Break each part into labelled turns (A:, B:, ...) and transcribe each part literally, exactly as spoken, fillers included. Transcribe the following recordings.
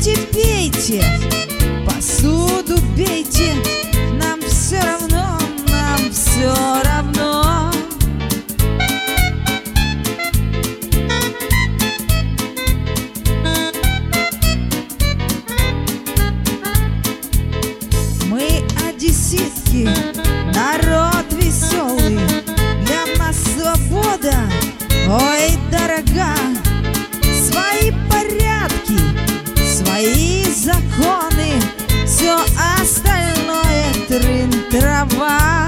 A: Хотите пейте, посуду бейте, нам все равно, нам все равно. Мы одесситки, народ веселый, для нас свобода, ой, дорога. Свои порядки, свои законы, все остальное трын-трава.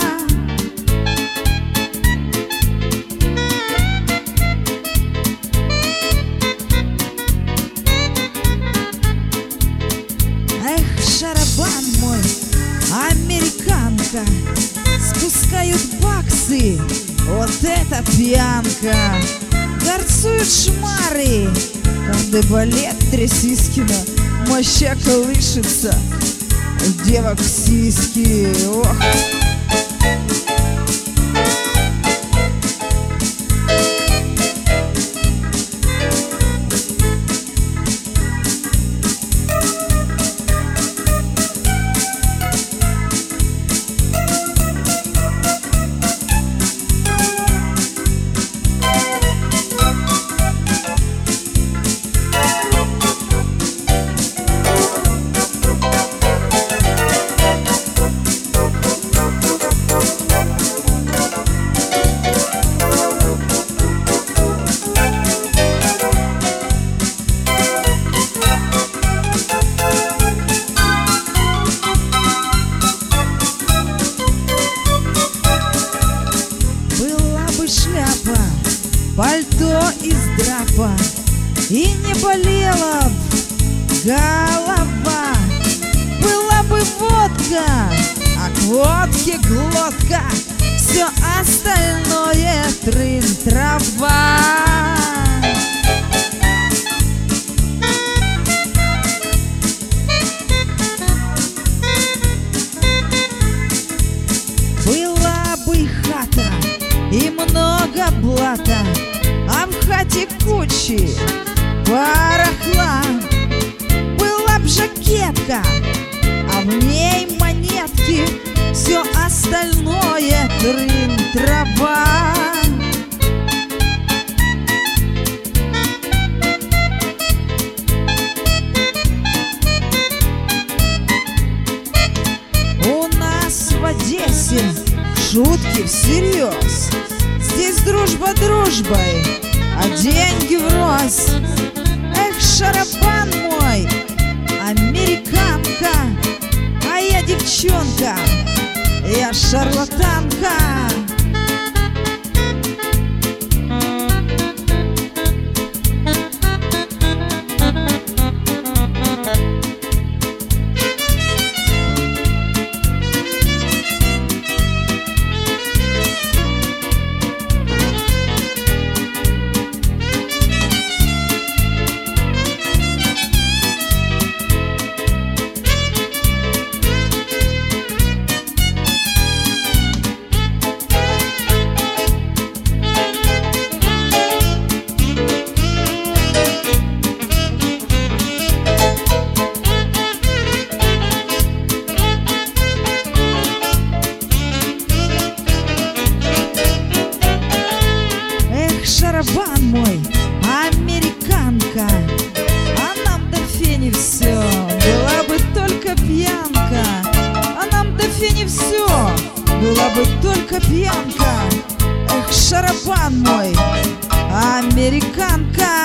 A: Эх, шарабан мой, американка, спускают баксы, вот это пьянка. Горцуют шмары, кандебалет Трясискина, моща колышется, девок сиськи, ох. Шляпа, пальто из драпа, и не болела б голова. Была бы водка, а к водке глотка, все остальное трын-трава. Была бы хата и много блата, а в хате кучи барахла. Была б жакетка, а в ней монетки, все остальное трын-трава. У нас в Одессе шутки всерьез. Здесь дружба дружбой, а деньги врозь. Эх, шарабан мой, американка, а я девчонка, я шарлатанка. Шарабан мой, американка, а нам до фени все, была бы только пьянка. А нам до фени все, была бы только пьянка. Эх, шарабан мой, американка.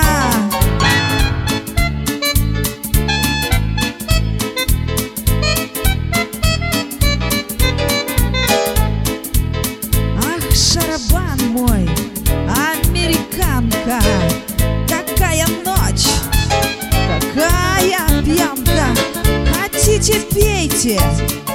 A: Ах, шарабан мой, американка, какая ночь, какая пьянка. Хотите пейте,